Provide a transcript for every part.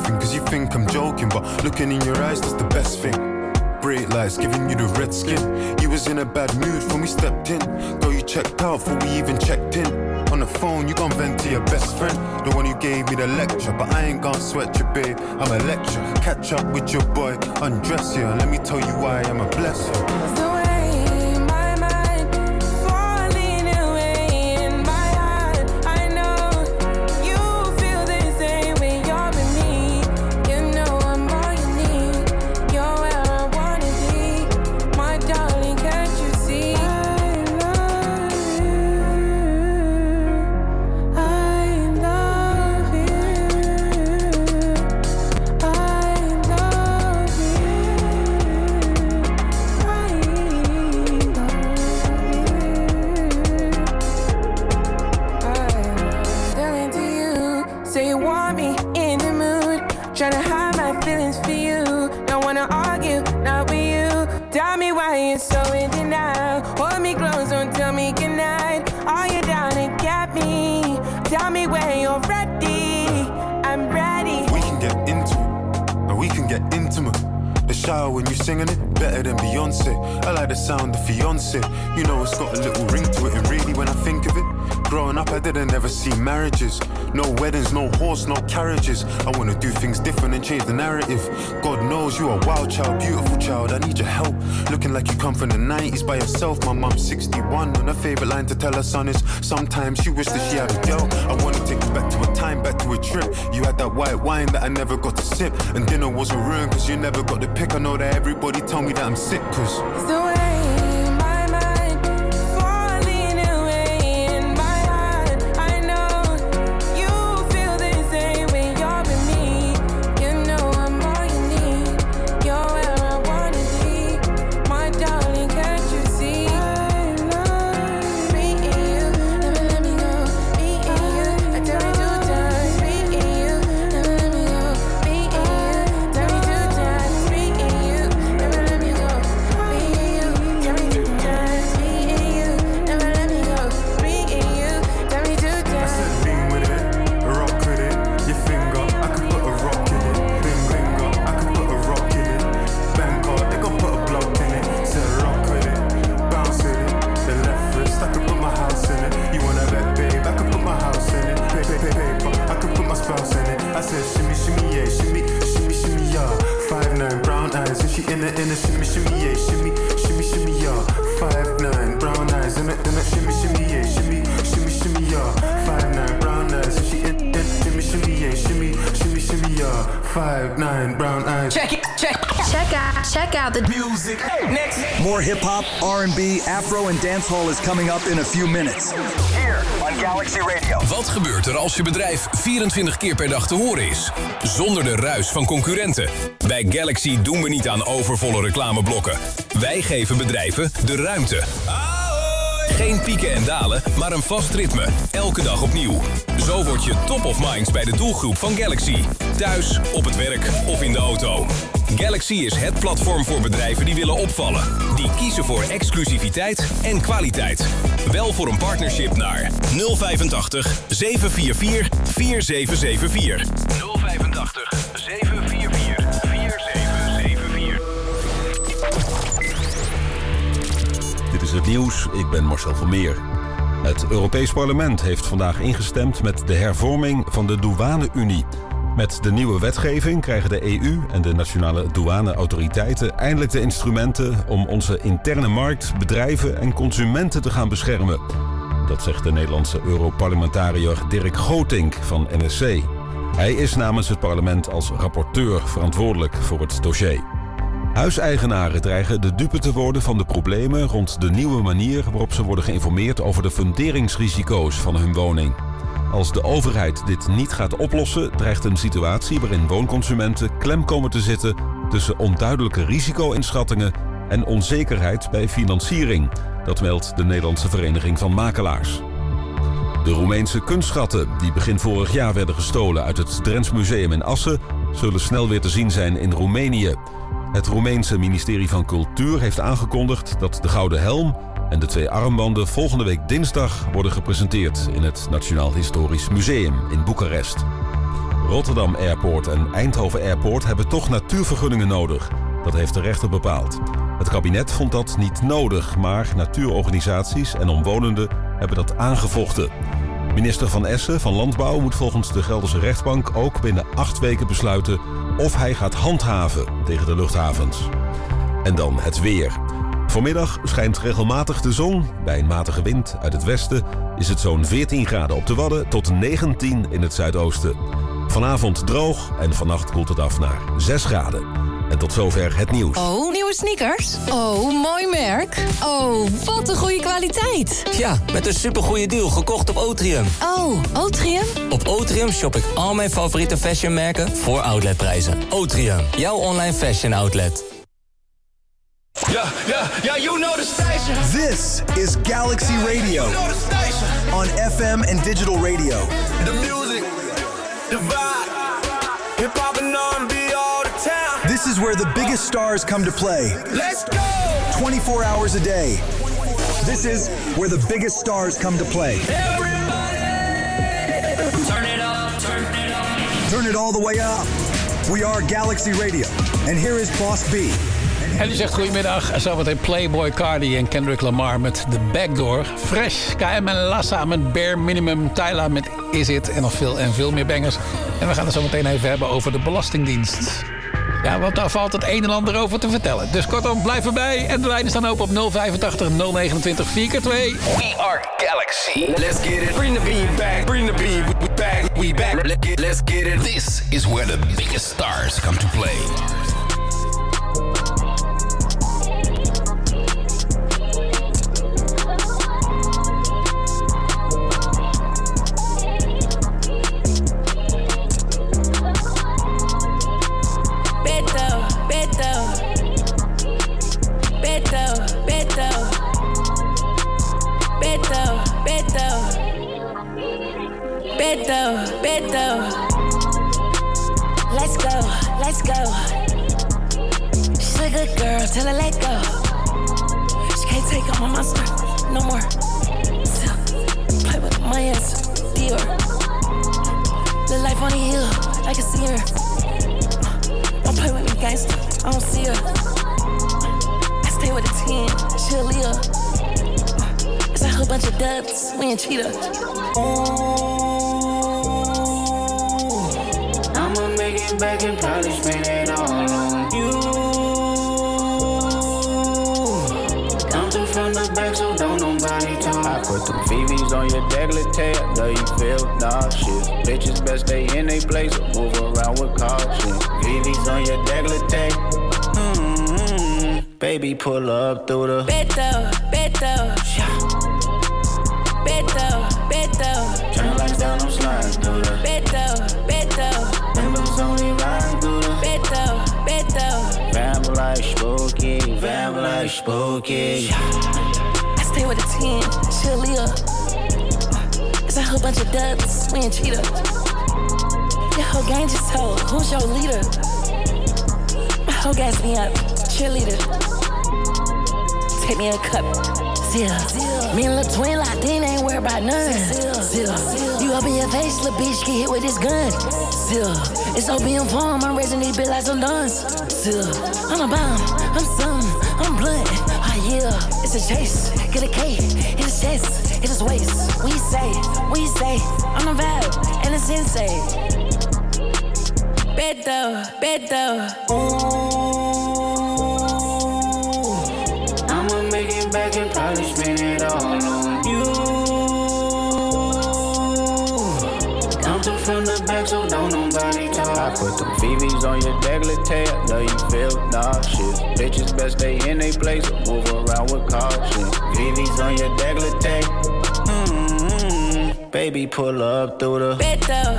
laughing cause you think I'm joking, but looking in your eyes, that's the best thing. Bright lights giving you the red skin. You was in a bad mood when we stepped in. Girl, you checked out before we even checked in. On the phone, you gon' vent to your best friend, the one who gave me the lecture. But I ain't gon' sweat you, babe, I'm a lecture. Catch up with your boy, undress you, and let me tell you why I'm a blesser. When you singing it, better than Beyonce. I like the sound of fiance. You know it's got a little ring to it. And really when I think of it, growing up I didn't ever see marriages. No weddings, no horse, no carriages. I wanna do things different and change the narrative. God knows you are a wild child, beautiful child, I need your help. Looking like you come from the 90s by yourself. My mom's 61 and her favourite line to tell her son is sometimes she wished that she had a girl. I wanna take you back to a time, back to a trip. You had that white wine that I never got to sip. And dinner wasn't ruined cause you never got the pick. I know that everybody tell me that I'm sick cause it's the way. Check out the music. Next. More hip-hop, R&B, Afro en dancehall is coming up in a few minutes. Here on Galaxy Radio. Wat gebeurt er als je bedrijf 24 keer per dag te horen is? Zonder de ruis van concurrenten. Bij Galaxy doen we niet aan overvolle reclameblokken. Wij geven bedrijven de ruimte. Geen pieken en dalen, maar een vast ritme. Elke dag opnieuw. Zo word je top of minds bij de doelgroep van Galaxy. Thuis, op het werk of in de auto. Galaxy is het platform voor bedrijven die willen opvallen. Die kiezen voor exclusiviteit en kwaliteit. Bel voor een partnership naar 085 744 4774. 085 744 4774. Dit is het nieuws, ik ben Marcel Vermeer. Het Europees Parlement heeft vandaag ingestemd met de hervorming van de douane-Unie. Met de nieuwe wetgeving krijgen de EU en de nationale douaneautoriteiten eindelijk de instrumenten om onze interne markt, bedrijven en consumenten te gaan beschermen. Dat zegt de Nederlandse Europarlementariër Dirk Gootink van NSC. Hij is namens het parlement als rapporteur verantwoordelijk voor het dossier. Huiseigenaren dreigen de dupe te worden van de problemen rond de nieuwe manier waarop ze worden geïnformeerd over de funderingsrisico's van hun woning. Als de overheid dit niet gaat oplossen, dreigt een situatie waarin woonconsumenten klem komen te zitten tussen onduidelijke risico-inschattingen en onzekerheid bij financiering. Dat meldt de Nederlandse Vereniging van Makelaars. De Roemeense kunstschatten, die begin vorig jaar werden gestolen uit het Drents Museum in Assen, zullen snel weer te zien zijn in Roemenië. Het Roemeense ministerie van Cultuur heeft aangekondigd dat de gouden helm en de 2 armbanden volgende week dinsdag worden gepresenteerd in het Nationaal Historisch Museum in Boekarest. Rotterdam Airport en Eindhoven Airport hebben toch natuurvergunningen nodig. Dat heeft de rechter bepaald. Het kabinet vond dat niet nodig, maar natuurorganisaties en omwonenden hebben dat aangevochten. Minister Van Essen van Landbouw moet volgens de Gelderse rechtbank ook binnen 8 weken besluiten of hij gaat handhaven tegen de luchthavens. En dan het weer. Vanmiddag schijnt regelmatig de zon. Bij een matige wind uit het westen is het zo'n 14 graden op de Wadden tot 19 in het zuidoosten. Vanavond droog en vannacht koelt het af naar 6 graden. En tot zover het nieuws. Oh, nieuwe sneakers? Oh, mooi merk. Oh, wat een goede kwaliteit. Ja, met een supergoeie deal gekocht op Otrium. Oh, Otrium? Op Otrium shop ik al mijn favoriete fashionmerken voor outletprijzen. Otrium, jouw online fashion outlet. Yeah, you know the station. This is Galaxy Radio. You know the station. On FM and digital radio. The music, the vibe, hip-hop and R&B all the time. This is where the biggest stars come to play. Let's go! 24 hours a day. This is where the biggest stars come to play. Everybody, turn it up, turn it up. Turn it all the way up. We are Galaxy Radio. And here is Boss B. En die zegt goedemiddag. Zometeen Playboy Cardi en Kendrick Lamar met The Backdoor. Fresh, KM en Lassa met Bare Minimum. Tyla met Is It en nog veel en veel meer bangers. En we gaan het zo meteen even hebben over de Belastingdienst. Ja, want daar valt het een en ander over te vertellen. Dus kortom, blijf erbij. En de lijnen staan open op 085 029 4x2. We are Galaxy. Let's get it. Bring the beat back. Bring the beat back. We back. Let's get it. This is where the biggest stars come to play. Beto. Let's go. She's a good girl, tell her let go. She can't take on my monster no more. So, play with my hands, Dior. The life on the hill, I can see her. Don't play with me, gangster, I don't see her. I stay with a 10, she'll leave. It's a whole bunch of dubs, we ain't cheater. I'ma make it back and probably spend it all on you. Come through from the back, so don't nobody talk. I put them VVs on your décolleté, I know you feel nauseous. Bitches best stay in they place, move around with caution. VVs on your décolleté. Baby, pull up through the Beto. Turn lights down, I'm sliding through the Beto. Members only riding through the Beto. Vamp like spooky. I stay with a 10, she'll leave. It's a whole bunch of dubs, we ain't cheater. Your whole gang just told, who's your leader? My whole gas me up, cheerleader. Take me a cup, Zil. Me and Lil Twin locked in, ain't worried about none. Zil. You up in your face, little bitch, get hit with this gun. Zil. It's opium farm, I'm raising these bitch like some duns. Zil. I'm a bomb, I'm something, I'm blunt. Oh yeah, it's a chase, get a K, hit his chest, hit his waist. We say, I'm the vibe, and it's insane. Beto. I'ma make it back and probably spend it all on you. Come through from the back, so don't nobody talk. I put them VVs on your décolleté, I know you feel nauseous. Bitches best stay in they place, move around with caution. VVs on your décolleté. Baby, pull up through the Beto.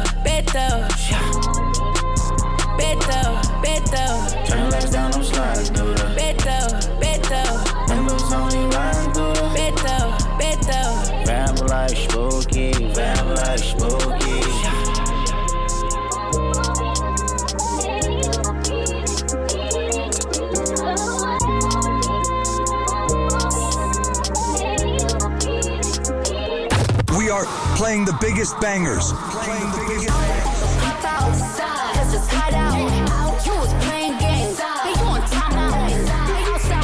Turn lights down, I'm sliding through the Beto. Members only riding through the Beto. Vamp like spooky. We are playing the biggest bangers. Let's just hide out. You was playing games. Hey, you on time out. Hey, you stop.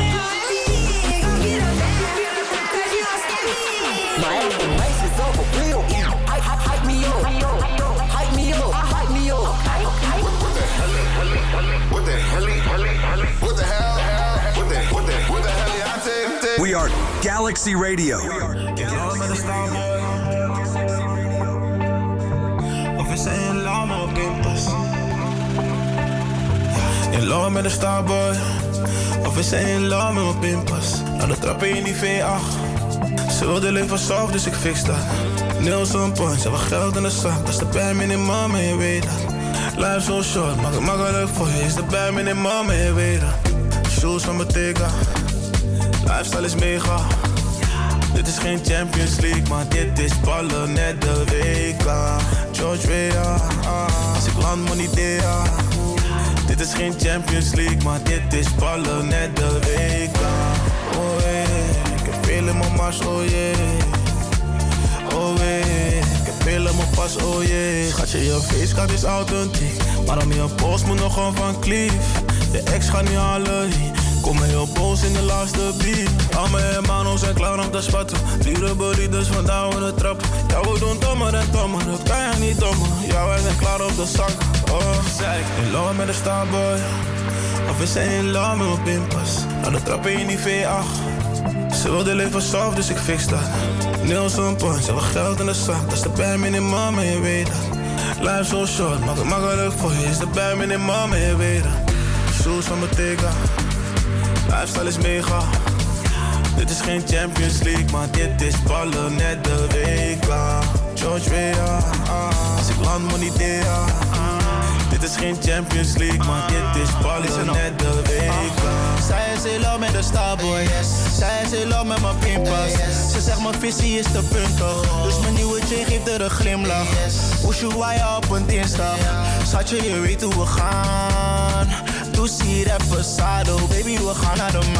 My race is over, real. Hype me up. Hype me up. Hype me up. What the hell? What the hell? I take? We are Galaxy Radio. Met een starboy. Of is hij in lame op Impas? In love met een starboy. Of is hij in lame op Impas? Nou, de trappen in die V8. Ze wilde leven soft, dus ik fix dat. Nielsen Point, ze hebben geld in de zak. Dat is de bare minimum en je weet dat. Life so short, maak het makkelijk voor je. Is de bare minimum en je weet dat. Shoes van Bottega. Lifestyle is mega. Dit is geen Champions League, maar dit is ballen net de WK. George Weah, als ik land money dea. Dit is geen Champions League, maar dit is ballen net de WK. Oh yeah, ik heb veel in mijn mars, oh yeah. Oh yeah, ik heb veel in mijn pas, oh yeah. Schatje, je facecard is authentiek, maar om je post moet nog gewoon van Cleef. Je ex gaat niet halen, kom me heel boos in de laatste beat. Al mijn hermanos zijn klaar om te spatten. Lieve burritos vandaag in de trap. Ja, we doen dommer en dommer, dat kan je niet dommer. Ja, wij zijn klaar op de zak. Oh, zij in love met een starboy. Of is zij in love met mijn pimpas? Nou, de trappen in die V8. Ze wilde leven soft, dus ik fix dat. Nielsen Point, ze hebben geld in de zak. Dat is de bare minimum en je weet dat. Life so short, maak het makkelijk voor je. Is de bare minimum en je weet dat. Shoes van Bottega. Lifestyle is mega. Dit is geen Champions League, maar dit is ballen net de WK. George Weah, als ik land money dea. Dit is geen Champions League, maar dit is ballen net de WK. Zij is in love met de starboy. Zij is in love met mijn pimpas. Ze zegt mijn visie is te puntig. Dus mijn nieuwe chick geeft er een glimlach. Ushuaia op een dinsdag. Schatje, je weet hoe we gaan. Toesie reposado, baby, we gaan naar de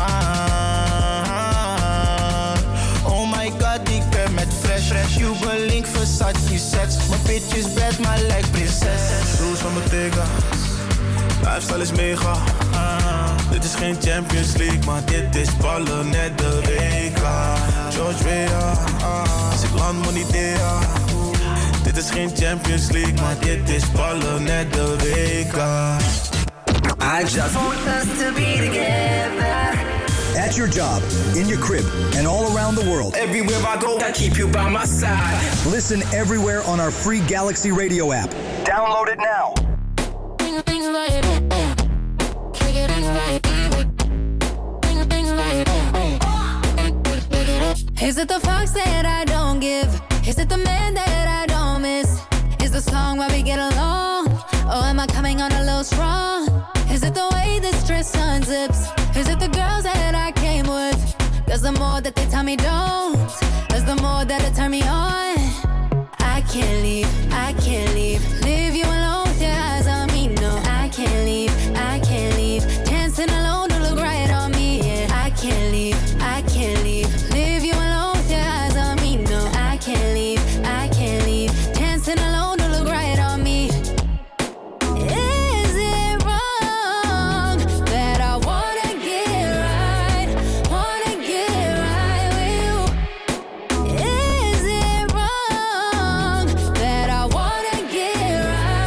maan. Oh my god, ik ben met fresh. Cuban link, Versace sets. Mijn bitch is bad, maar like prinses. Shoes van Bottega. Lifestyle is mega. Dit is geen Champions League, maar dit is ballen net de WK. George Weah, als ik land money dea. Dit is geen Champions League, maar dit is ballen net de WK. I just want us to be together. At your job, in your crib, and all around the world. Everywhere I go, I keep you by my side. Listen everywhere on our free Galaxy Radio app. Download it now. Is it the fucks that I don't give? Is it the man that I don't miss? Is the song where we get along? Or am I coming on a little strong? Is it the way this dress unzips? Is it the girls that I came with? Cause the more that they tell me don't, is the more that it turn me on. I can't leave, I can't leave. Leave you alone with your eyes on me, no. I can't leave, I can't leave. Dancing alone to look right on me, yeah. I can't leave, I can't leave. Leave you alone with your eyes on me, no. I can't leave, I can't leave. Dancing alone to look right on me. Is it wrong that I wanna get right with you? Is it wrong that I wanna get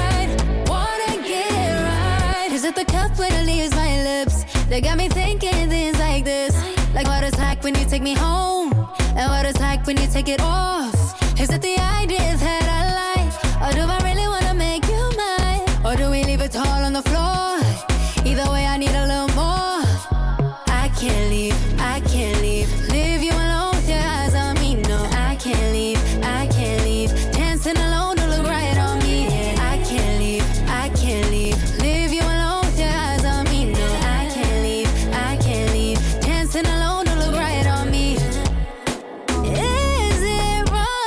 right? Is it the cup when it leaves my lips that got me thinking things like this? Like what is like when you take me home, and what is like when you take it off? Is it the idea that I like, or do I really wanna make you mine? Or do we leave it all on the floor? Either way, I need a little more. I can't leave, I can't leave. Leave you alone with your eyes on me, no. I can't leave, I can't leave. Dancing alone to look right on me, yeah. I can't leave, I can't leave. Leave you alone with your eyes on me, no. I can't leave, I can't leave. Dancing alone to look right on me. Is it wrong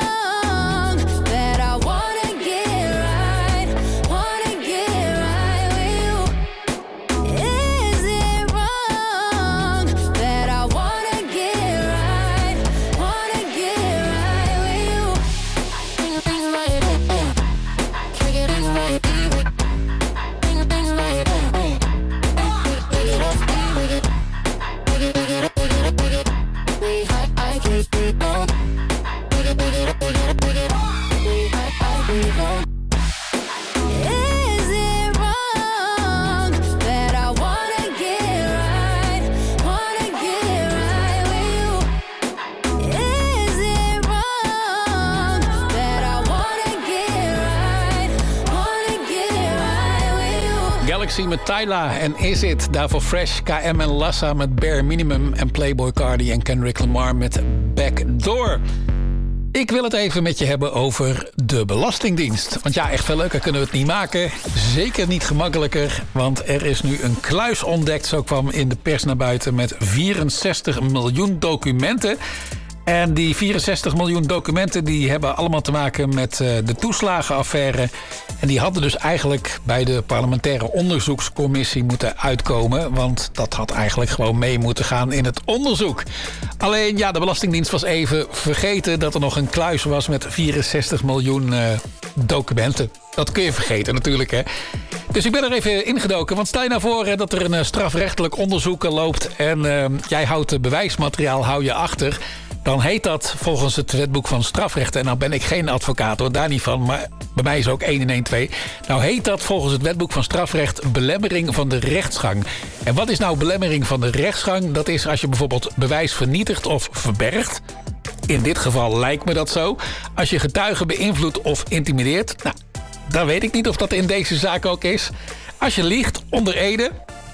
Galaxy met Tyla en Is It. Daarvoor Fresh, KM en Lassa met Bare Minimum. En Playboi Carti en Kendrick Lamar met Backdoor. Ik wil het even met je hebben over de Belastingdienst. Want ja, echt veel leuker kunnen we het niet maken. Zeker niet gemakkelijker, want er is nu een kluis ontdekt. Zo kwam in de pers naar buiten met 64 miljoen documenten. En die 64 miljoen documenten die hebben allemaal te maken met de toeslagenaffaire. En die hadden dus eigenlijk bij de parlementaire onderzoekscommissie moeten uitkomen. Want dat had eigenlijk gewoon mee moeten gaan in het onderzoek. Alleen ja, de Belastingdienst was even vergeten dat er nog een kluis was met 64 miljoen documenten. Dat kun je vergeten natuurlijk, hè. Dus ik ben er even ingedoken. Want stel je nou voor dat er een strafrechtelijk onderzoek loopt en jij houdt bewijsmateriaal hou je achter. Dan heet dat volgens het wetboek van strafrechten... en nou ben ik geen advocaat, hoor, daar niet van... maar bij mij is ook 112. Nou heet dat volgens het wetboek van strafrecht... belemmering van de rechtsgang. En wat is nou belemmering van de rechtsgang? Dat is als je bijvoorbeeld bewijs vernietigt of verbergt. In dit geval lijkt me dat zo. Als je getuigen beïnvloedt of intimideert... nou, dan weet ik niet of dat in deze zaak ook is. Als je liegt onder ede...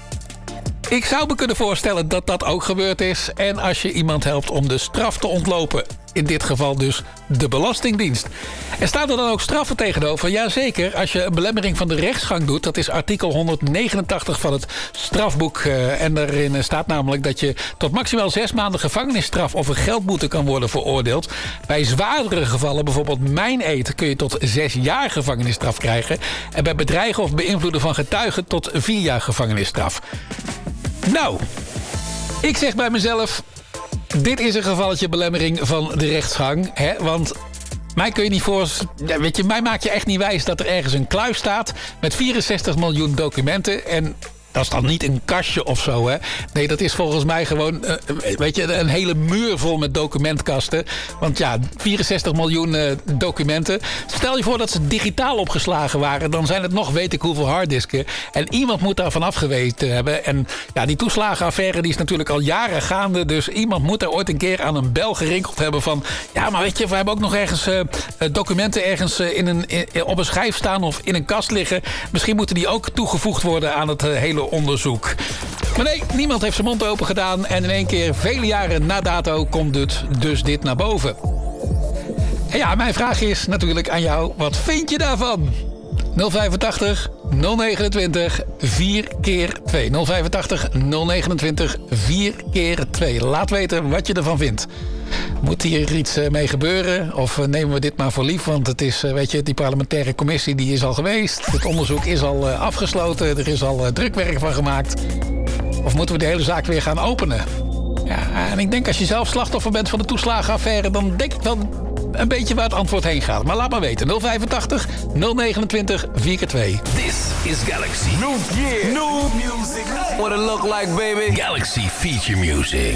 Ik zou me kunnen voorstellen dat dat ook gebeurd is. En als je iemand helpt om de straf te ontlopen. In dit geval dus de Belastingdienst. En staat er dan ook straffen tegenover? Jazeker, als je een belemmering van de rechtsgang doet. Dat is artikel 189 van het strafboek. En daarin staat namelijk dat je tot maximaal 6 maanden gevangenisstraf... of een geldboete kan worden veroordeeld. Bij zwaardere gevallen, bijvoorbeeld meineed... kun je tot 6 jaar gevangenisstraf krijgen. En bij bedreigen of beïnvloeden van getuigen... tot 4 jaar gevangenisstraf. Nou, ik zeg bij mezelf... dit is een gevalletje belemmering van de rechtsgang. Hè? Want mij kun je niet mij maak je echt niet wijs dat er ergens een kluis staat... met 64 miljoen documenten en... dat is dan niet een kastje of zo, hè? Nee, dat is volgens mij gewoon een hele muur vol met documentkasten. Want ja, 64 miljoen documenten. Stel je voor dat ze digitaal opgeslagen waren... dan zijn het nog weet ik hoeveel harddisken. En iemand moet daarvan afgeweten hebben. En ja, die toeslagenaffaire die is natuurlijk al jaren gaande. Dus iemand moet er ooit een keer aan een bel gerinkeld hebben van... ja, maar weet je, we hebben ook nog ergens documenten ergens op een schijf staan... of in een kast liggen. Misschien moeten die ook toegevoegd worden aan het hele onderzoek. Maar nee, niemand heeft zijn mond open gedaan... en in één keer, vele jaren na dato, komt dus dit naar boven. En ja, mijn vraag is natuurlijk aan jou... wat vind je daarvan? 085 029 4x2. 085 029 4x2. Laat weten wat je ervan vindt. Moet hier iets mee gebeuren? Of nemen we dit maar voor lief? Want het is, weet je, die parlementaire commissie die is al geweest. Het onderzoek is al afgesloten. Er is al drukwerk van gemaakt. Of moeten we de hele zaak weer gaan openen? Ja, en ik denk als je zelf slachtoffer bent van de toeslagenaffaire... dan denk ik wel een beetje waar het antwoord heen gaat. Maar laat maar weten. 085 029 4x2. This is Galaxy. New year. New music. What it look like, baby. Galaxy feature music.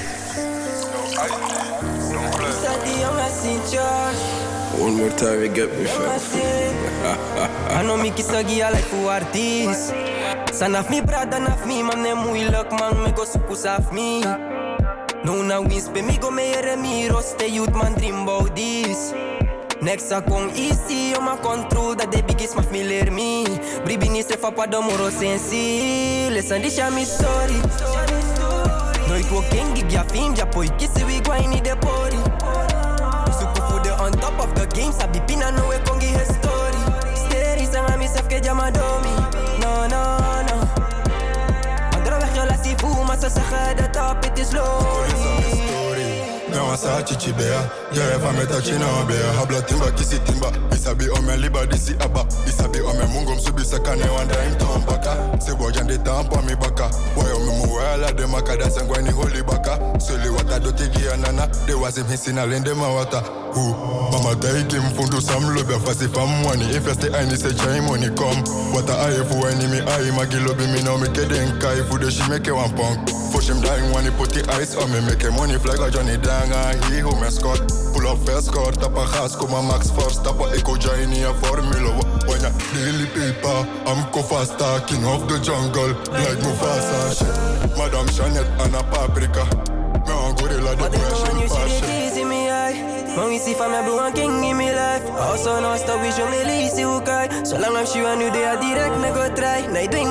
One more time, you get me, fam. I know me kisagi I like for artist. Sanaf mi brada naf mi man ne moeilijk man me go sukus af mi. No na wins pe mi go me ere mi roste youth man dream about this. Next a kong easy on my control that the biggest maf mi leer mi. Bribini se fa pa do moro sensi. Listen this ya mi story. Nooit wo kengi ja film ja poi kisi we go in the party. Suku fude on top of the game sabi pina no we kongi history. Steri sanga mi sef ke jama domi. No no no. Andra weg yo la si fuma sa sa the top it is lonely. Now I saw chichibea, yeah, if I'm a touching on bear, habla timba, kisi timba, isabi ome liba, disi abba, isabi ome mungum, subi sakane, one time tom baka, se bojan de tampa mi baka, boy ome muwela, de makada, sangwani holy baka, soli wata do tigi anana, de was him hissing alende ma wata, mama take him fundu sam lobe, fasi fam money, if I stay I say chai money come, wata aye fu enemy aye, magi lobi mi no me keden kai, fu de she make one punk, push him down when he put the ice on me, make money flag a Johnny down. He who me scott, pull up first score, tapa gas, kom a max first, tapa eco Johnny a formula. When ya daily paper, I'm Kofasta, king of the jungle, like Mufasa shit. Madame Chanel and a paprika, me on gorilla the brushing passion. Man, we see from my blue and king in my life. Also, no stop, we show me lazy, okay. So long as you and you, they are direct, me go try. Now, doing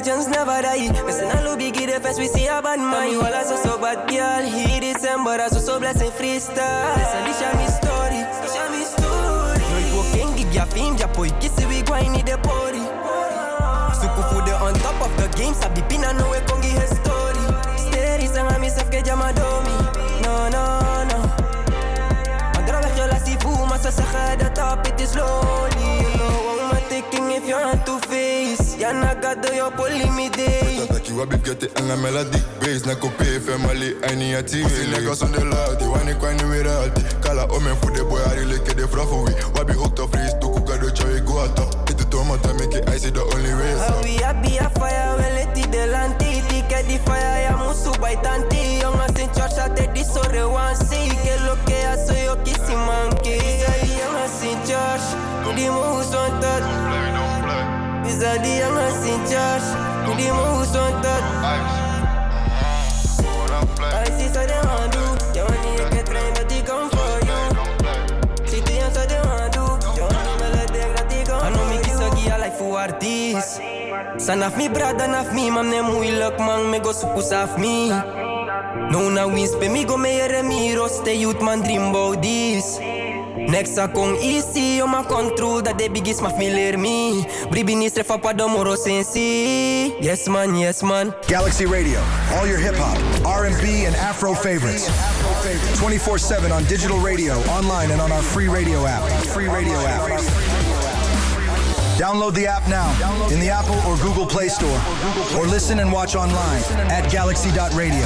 legends never die. Listen, I love biggie the first we see a bad man. Me all so bad girl. He December as so blessing freestyle. Listen, this is my story. This is my story. No you can give ya fame, ya boy. Kiss we go in the party. Suku food on top of the game. Sabi pina no we kongi his story. Steady sang a myself ke jama domi. No no no. Andra weg yo la si fou, maar ze zeggen dat op it is slowly. You know I'm taking if you're on two face. Ya naga do yo poli mi day. Dat je wabib get it en melody. Bass na kopé family I need a TV. Pussy niggas on the lobby, wanna quite new with reality. Kala omen for the boy I really get the fluff away. Wabi hooked up face to cook the choy go out. It the tomato make it icy the only way. We happy a fire, we let it the lanty. Ticket the fire, ya musu by tanti. Young as in church, I take this so they want see. Que lo que I so yo kissy monkey. Young as in church, the moves on that. Is that the young as in church, the moves on that. I see so they want do. You want to get trained that they come for you. See the young so they want do. You want to let them that they come for you. I know me kiss a guy like for artists. Sanaf mi brada naf mi, mam ne moeilijk man, me go sukus af mi. No na wins pe mi go me ere mi, roste youth man dream about this. Next a kong easy, on my control, that they biggest maf mi leer mi. Bribi ni strefa pa do moro sensi. Yes man, yes man. Galaxy Radio, all your hip-hop, R&B, and Afro favorites. 24/7 on digital radio, online, and on our free radio app. Download the app now in the Apple or Google Play Store, or listen and watch online at galaxy.radio.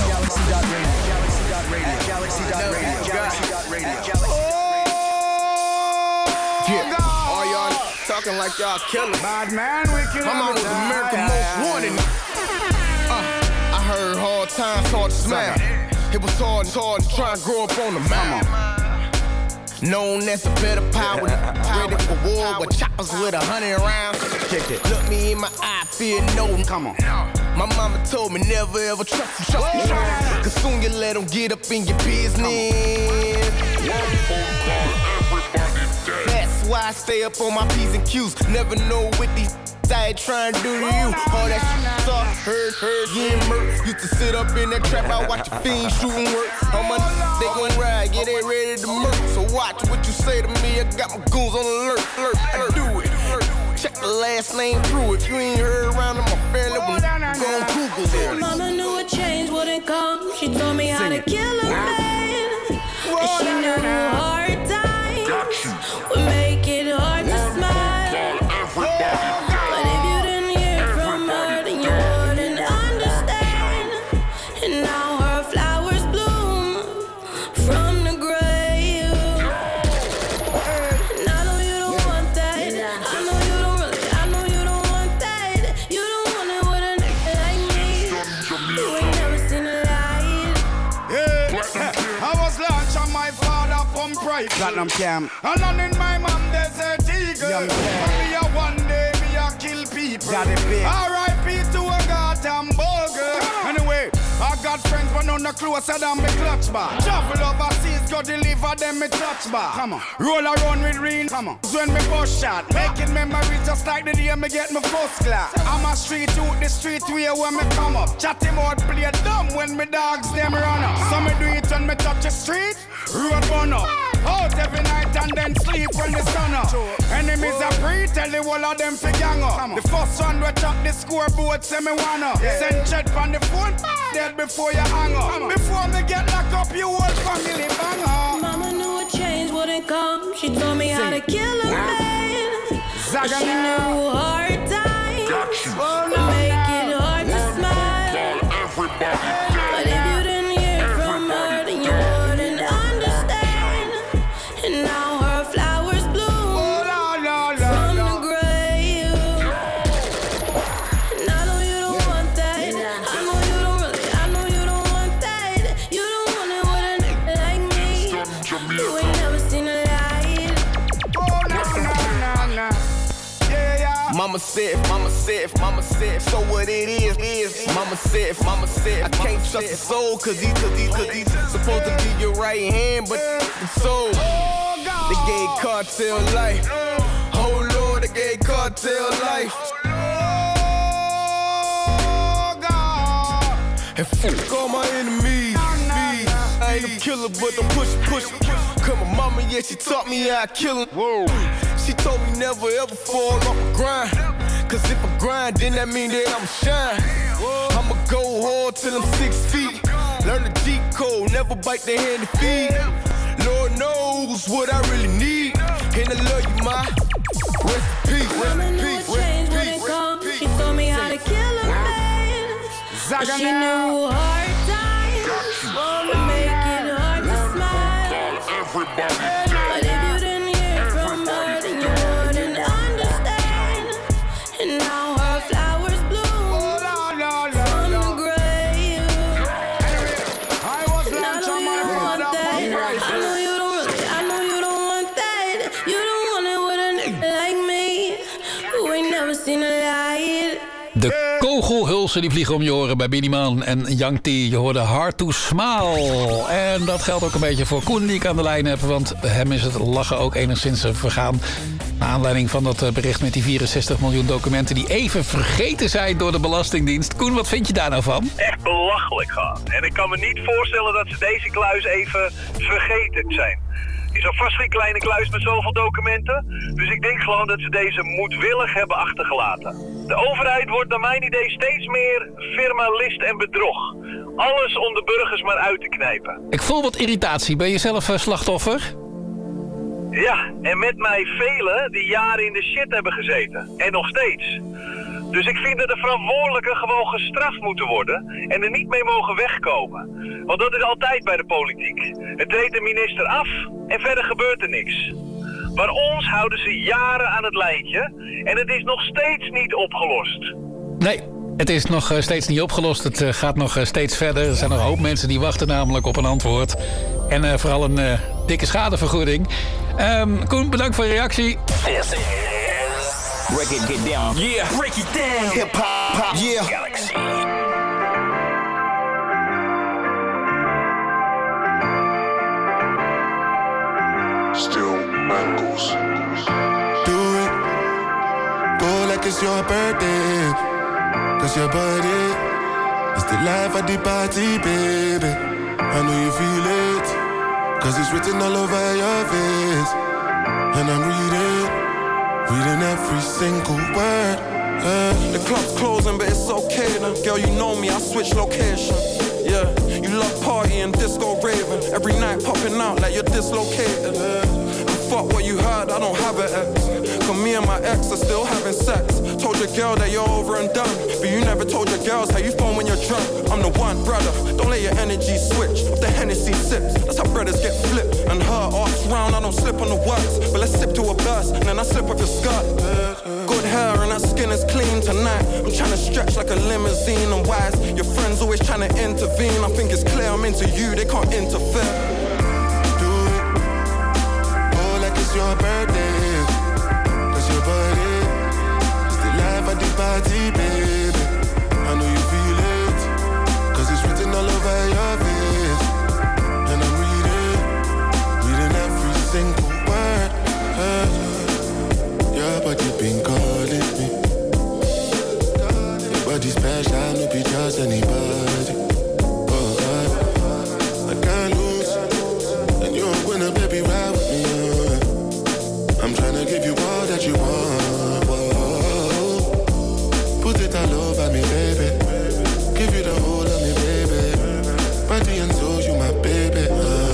Yeah, all y'all talking like y'all killers. Bad man, we kill. My mom was America's most wanted. I heard hard times, hard to smash. It was hard to try and grow up on the mountain. Known as a better power, ready for war with choppers with 100 rounds. Look me in my eye, fear no. Come on. My mama told me never ever trust me. Cause soon you let them get up in your business. That's why I stay up on my P's and Q's. Never know what these I ain't trying to do to you. All that shit start, heard, getting murked. Used to sit up in that trap, I watch your fiends shooting work. All my they gon' ride, yeah, they ready to murk. So watch what you say to me, I got my goons on alert. I do it. Check the last name through. If you ain't heard around in my family, we gon' Google it. Mama knew a change wouldn't come. She told me how to kill a man. And she knew hard times would make it hard to smile. Platinum Cam. And on in my mom, there's a eagle. Me a one day, me a kill people. R.I.P. to a goddamn burger. Anyway, I got friends but none closer than me clutch bar. Travel overseas, go deliver them me touch bar. Come on, roll around with rain. Come on, when me bust shot, making memories just like the day me get my first class. I'm a street youth, the street way when me come up. Chatty mouth play dumb when me dogs them run up. So me do it when me touch the street, road burn up. Out every night and then sleep when the sun up. Enemies are free, tell the whole of them fi gang up. The first one we chop the scoreboard, say me wanna. Send chat on the phone, dead before you hang up. Before me get locked up, you whole family bang up. Mama knew a change wouldn't come. She told me how to kill a man. But she knew hard times would make it hard to smile. But if you didn't hear from her, then you wouldn't understand. And now her flowers bloom from the grave. And I know you don't want that. I know you don't really, I know you don't want that. You don't want it with a nigga like me. You ain't never seen a light. Mama said, so what it is. Mama said, I can't trust the soul, cause he's supposed to be your right hand, but the soul. They gave cartel life. Oh Lord, they gave cartel life. And fuck all my enemies. I ain't a killer, but I'm push. Cause my mama, yeah, she taught me how I kill him. Whoa. She told me never ever fall off the grind. Cause if I grind, then that mean that I'ma shine. I'ma go hard till I'm 6 feet. Learn the G code, never bite the hand to feed. Lord knows what I really need. And I love you, ma. Rest in peace, rest in peace, rest in peace. She told me how to kill a man. She knew hard times would make it hard to smile. But if you didn't hear from her, then you wouldn't understand. And now her flowers bloom from the grave. And I know you don't want that. I know you don't want that. You don't want it with a nigga like me, who ain't never seen a light. De kogelhulsen die vliegen om je oren bij Binnieman en Young T. Je hoorde Hard to Smile. En dat geldt ook een beetje voor Koen die ik aan de lijn heb. Want hem is het lachen ook enigszins vergaan. Naar aanleiding van dat bericht met die 64 miljoen documenten die even vergeten zijn door de Belastingdienst. Koen, wat vind je daar nou van? Echt belachelijk gaan. En ik kan me niet voorstellen dat ze deze kluis even vergeten zijn. Het is alvast geen kleine kluis met zoveel documenten. Dus ik denk gewoon dat ze deze moedwillig hebben achtergelaten. De overheid wordt naar mijn idee steeds meer firma list en bedrog. Alles om de burgers maar uit te knijpen. Ik voel wat irritatie. Ben je zelf slachtoffer? Ja, en met mij velen die jaren in de shit hebben gezeten. En nog steeds. Dus ik vind dat de verantwoordelijken gewoon gestraft moeten worden en er niet mee mogen wegkomen. Want dat is altijd bij de politiek. Het treedt de minister af en verder gebeurt er niks. Maar ons houden ze jaren aan het lijntje en het is nog steeds niet opgelost. Nee, het is nog steeds niet opgelost. Het gaat nog steeds verder. Er zijn nog een hoop mensen die wachten namelijk op een antwoord. En vooral een dikke schadevergoeding. Koen, bedankt voor je reactie. Break it, get down. Yeah, break it down. Hip hop, yeah. Galaxy. Still mangles. Do it. Go like it's your birthday. Cause your body is the life of the party, baby. I know you feel it. Cause it's written all over your face. And I'm reading every single word. The club's closing, but it's okay now. Girl, you know me, I switch location. Yeah, you love partying, disco raving. Every night popping out like you're dislocated. And fuck what you heard, I don't have an ex. Cause me and my ex are still having sex. Told your girl that you're over and done, but you never told your girls how you phone when you're drunk. I'm the one, brother, don't let your energy switch. If the Hennessy sips, that's how brothers get flipped. And her arcs round, I don't slip on the words. But let's sip to a burst, and then I slip off your skirt. Good hair and her skin is clean tonight. I'm trying to stretch like a limousine and wise. Your friends always trying to intervene. I think it's clear I'm into you, they can't interfere. Do it. Go like it's your birthday. Cause your body is the life of the party, baby. I know you feel it. Cause it's written all over your face. And I'm reading every single word. Your body been calling me. Your body special, no be just anybody. Oh God, I can't lose. And you're a winner, baby, ride with me. I'm tryna give you all that you want. Whoa. Put it all over me, baby. Give you the whole of me, baby. Body and soul, you my baby.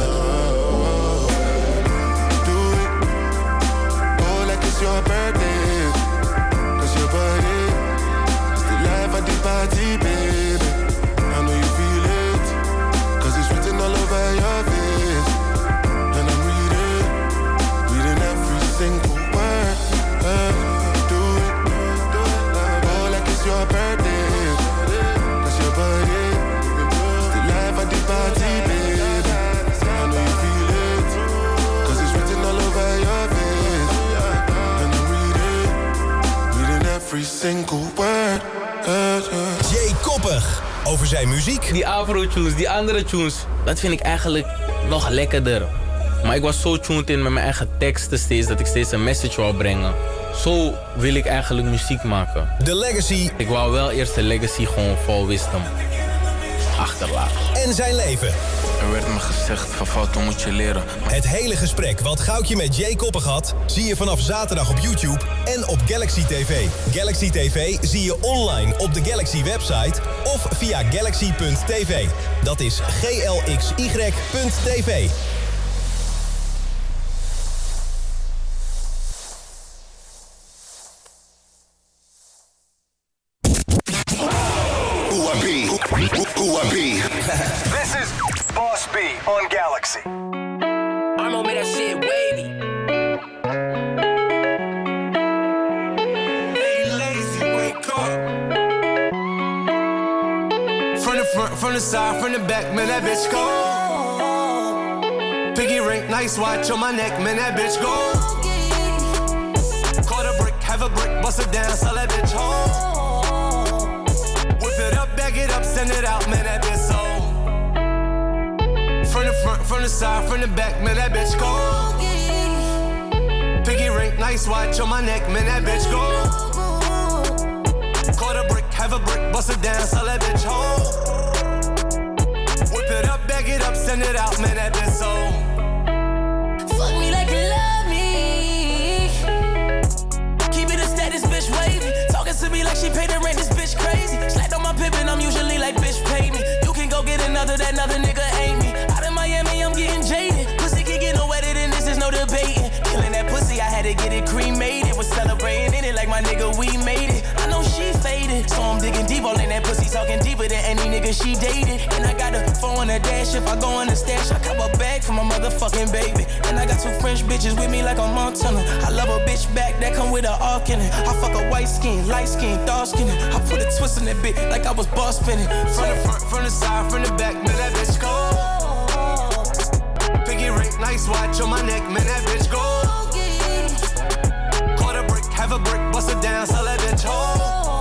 Do it. Go like it's your birthday. Cause your body is the life of the party, baby. I know you feel it. Cause it's written all over your face. And I'm reading every single word. Do it. Go like it's your birthday. Cause your body is the life of the party, baby. I know you feel it. Cause it's written all over your face. And I'm reading every single word. Jay Koppig. Over zijn muziek. Die afro-tunes, die andere tunes, dat vind ik eigenlijk nog lekkerder. Maar ik was zo tuned in met mijn eigen teksten steeds, dat ik steeds een message wou brengen. Zo wil ik eigenlijk muziek maken. De Legacy. Ik wou wel eerst de Legacy gewoon vol wisdom. achterlaten. En zijn leven. Er werd me gezegd, van fouten moet je leren. Het hele gesprek wat Goudje met Jay Koppig had, zie je vanaf zaterdag op YouTube en op Galaxy TV. Galaxy TV zie je online op de Galaxy website of via galaxy.tv. Dat is glxy.tv. Who I be? This is Boss B on Galaxy. I'm gonna make that shit wavy. Hey, lazy, wake up. From the front, from the side, from the back, man, that bitch go. Piggy ring, nice watch on my neck, man, that bitch go. Caught a brick, have a brick, bust it down, sell that bitch home. Whip it up, bag it up, send it out, man, that bitch so. From the front, from the side, from the back, man, that bitch go. Piggy ring, nice watch on my neck, man, that bitch go. Caught a brick, have a brick, bust it down, sell that bitch home. Whip it up, bag it up, send it out, man, that bitch so. Fuck me like you love me. Keep it a status, bitch wavy. Talking to me like she paid the rent, this bitch crazy. Slapped on my pippin', I'm usually like, bitch pay me. You can go get another, that another nigga ain't me. Out in Miami, I'm getting jaded. Pussy can get no wetter than this, is no debating. Killing that pussy, I had to get it cremated. Was celebrating in it like my nigga, we made it. I know she faded, so I'm digging deep. All in that pussy, talking deeper than any nigga she dated. And I got a phone on the dash, if I go on the stash, I cop a bag for my motherfucking baby. And I got two French bitches with me like a Montana. I love a bitch back that come with a arc in it. I fuck a white skin, light skin, dark skin. I put a twist in that bitch like I was boss spinning. From the front, from the side, from the back, man, that bitch go. Piggy ring, nice watch on my neck, man, that bitch go. Caught a brick, have a brick, bust it down, sell that bitch home.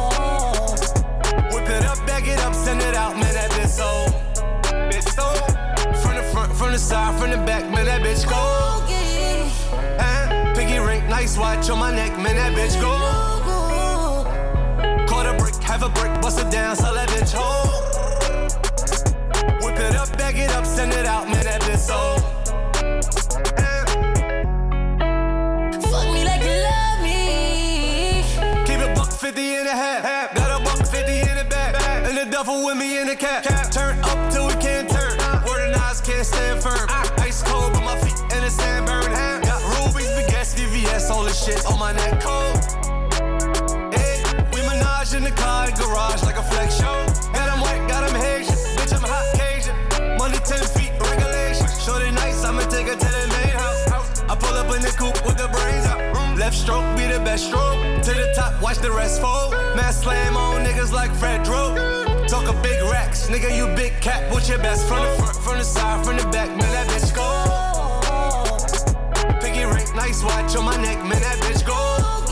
Whip it up, bag it up, send it out, man, that bitch so. Bitch so. From the front, from the side, from the back, man, that bitch go. Piggy ring, nice watch on my neck, man, that bitch go. Caught a brick, have a brick, bust it down, sell that bitch home. Whip it up, bag it up, send it out, man, that bitch so. Fuck me like you love me. Keep it $150 in the half, got a $150 in the back, and the duffel with me in the cap. Turn up till we can't turn, word and eyes can't stand firm. Ice cold, but my feet in the sand burn. Got rubies, baguettes, VVS, all this shit on my neck cold. In the car, garage like a flex show. Got him white, got him Haitian. Bitch, I'm hot Cajun. Money 10 feet, regulation. Shorty nice, I'ma take her to the main house. I pull up in the coupe with the brains out. Left stroke be the best stroke. To the top, watch the rest fold. Mass slam on niggas like Fred Drew. Talk a big racks, nigga, you big cat. What's your best? From the front, from the side, from the back, man, that bitch go. Piggy ring, nice watch on my neck, man, that bitch go.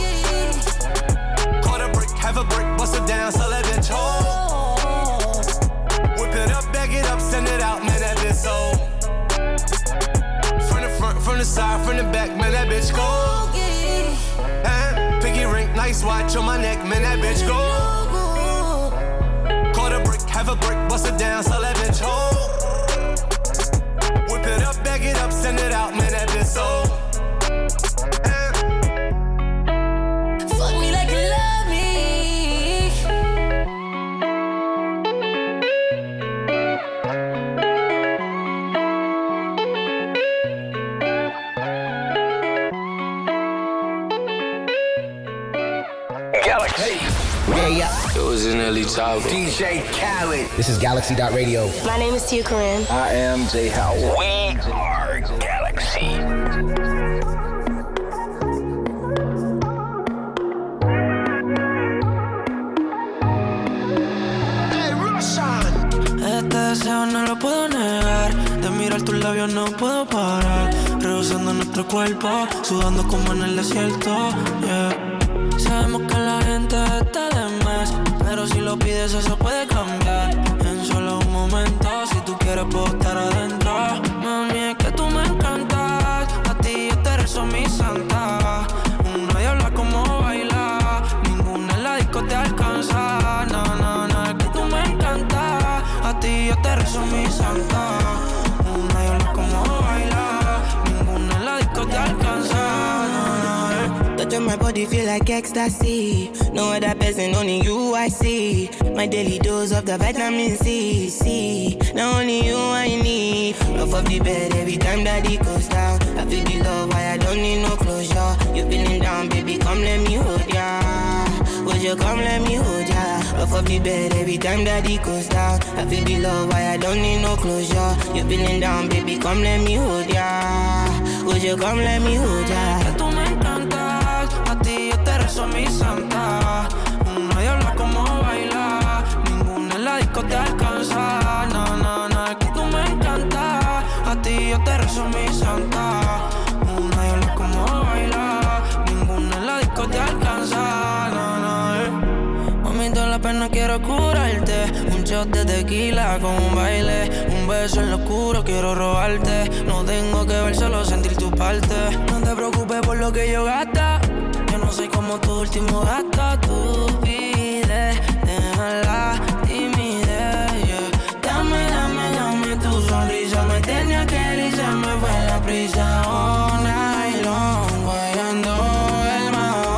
Have a brick, bust it down, sell that bitch home. Whip it up, bag it up, send it out, man, that bitch so. From the front, from the side, from the back, man, that bitch go. Piggy ring, nice watch on my neck, man, that bitch go. Caught a brick, have a brick, bust it down, sell that bitch home. Whip it up, bag it up, send it out, man, that bitch so. Fuck me like you love me. Galaxy. Yeah. It was in Ellie Talbot. DJ Khaled. This is Galaxy.radio. My name is Tia Corinne. I am Jay Howard. We are Galaxy. Este deseo no lo puedo negar. De mirar tus labios no puedo parar. Rehusando nuestro cuerpo, sudando como en el desierto. Yeah. Sabemos que la gente está de más, pero si lo pides eso puede cambiar. En solo un momento, si tú quieres puedo estar adentro. Mami, es que tú me encantas. A ti yo te rezo mi santa. Una diabla como baila, ninguna en la disco te alcanza. No, no, no, es que tú me encantas. A ti yo te body feel like ecstasy. No other person, only you I see. My daily dose of the vitamin C. Now only you I need. Off of the bed every time that it goes down. I feel the love, why I don't need no closure. You feeling down, baby, come let me hold ya. Would you come let me hold ya? Off of the bed every time that it goes down. I feel the love, why I don't need no closure. You feeling down, baby, come let me hold ya. Would you come let me hold ya? Que tú me encantas, a ti yo te rezo mi santa. Nadie habla como baila, ninguna en la disco te alcanza. No, que tú me encantas, a ti yo te rezo mi santa. Nadie habla como baila, ninguna en la disco te alcanza. Mami, toda la pena quiero curarte. Un shot de tequila con un baile. Un beso en lo oscuro quiero robarte. No tengo que ver, solo sentir tu parte. No te preocupes por lo que yo gasta. Yo no soy como tu último gasto. Tú pides, deja la timidez, yeah. Dame tu sonrisa. Me tenía que ir y se me fue la prisa. All night long, guayando el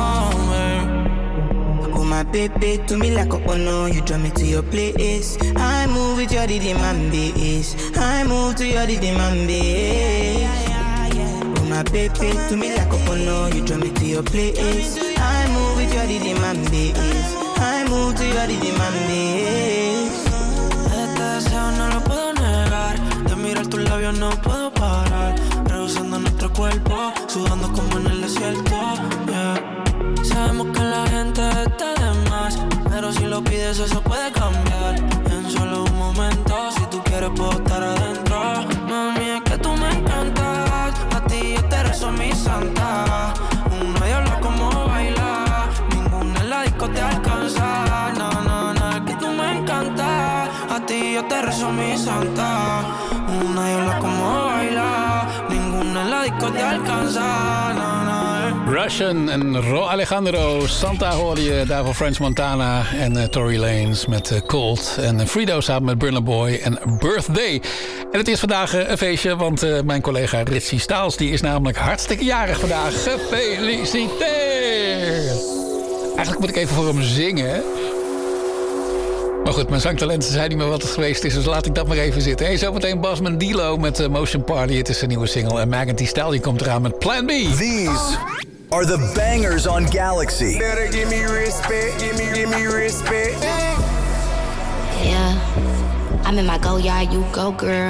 mahón, oh my baby, to me like a honor. You draw me to your place. I move with your demand base. I move to your demand base. Oh my baby, to me like a honor. You draw me to your place. I move with your demand base. I move to your demand base. Este deseo no lo puedo negar. De mirar tus labios no puedo parar. Rehusando nuestro cuerpo, sudando como en el desierto, yeah. Sabemos que la gente está de más, pero si lo pides eso puede cambiar. En solo un momento, si tú quieres puedo estar adentro. Mami, es que tú me encantas. A ti yo te rezo mi santa. Nadie habla como baila, ninguna en la disco te alcanza. No, es que tú me encantas. A ti yo te rezo mi santa. Nadie habla como baila, ninguna en la disco te alcanza. Russian en Ro Alejandro. Santa hoorde je, daarvoor French Montana en Tory Lanez met Cold. En Fredo samen met Burna Boy en Birthday. En het is vandaag een feestje, want mijn collega Ritchie Staals die is namelijk hartstikke jarig vandaag. Gefeliciteerd! Eigenlijk moet ik even voor hem zingen. Maar goed, mijn zangtalenten zijn niet meer wat het geweest is, dus laat ik dat maar even zitten. Hey, zometeen Bas Mandilo met Motion Party. Het is een nieuwe single. En Megan Thee Stallion komt eraan met Plan B. These are the bangers on Galaxy. Better give me respect, give me respect. Yeah, I'm in my go yard, you go girl.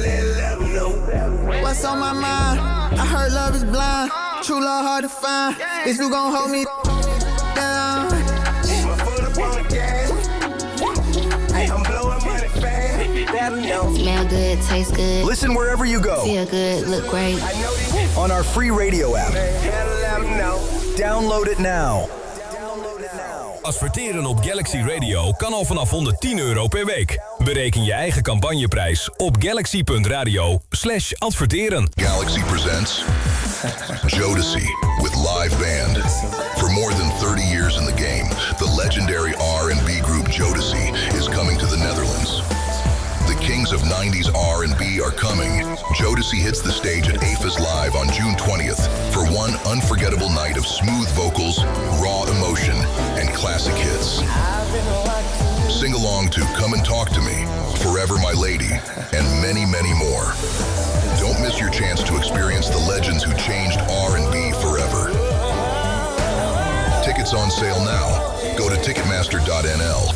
What's on my mind? I heard love is blind. True love hard to find. Is you gon' hold me down? I'm blowing money fast. Smell good, taste good. Listen wherever you go. Feel good, look great. On our free radio app. Download it now. Adverteren op Galaxy Radio kan al vanaf €110 per week. Bereken je eigen campagneprijs op galaxy.radio/adverteren. Galaxy presents Jodeci with live band. For more than 30 years in the game, the legendary R&B group Jodeci is coming to the Netherlands. The kings of 90s R&B are coming. Jodeci hits the stage at AFAS Live on June 20th for one unforgettable night of smooth vocals, raw emotion, and classic hits. Sing along to Come and Talk to Me, Forever My Lady, and many, many more. Don't miss your chance to experience the legends who changed R&B forever. Tickets on sale now. Go to Ticketmaster.nl.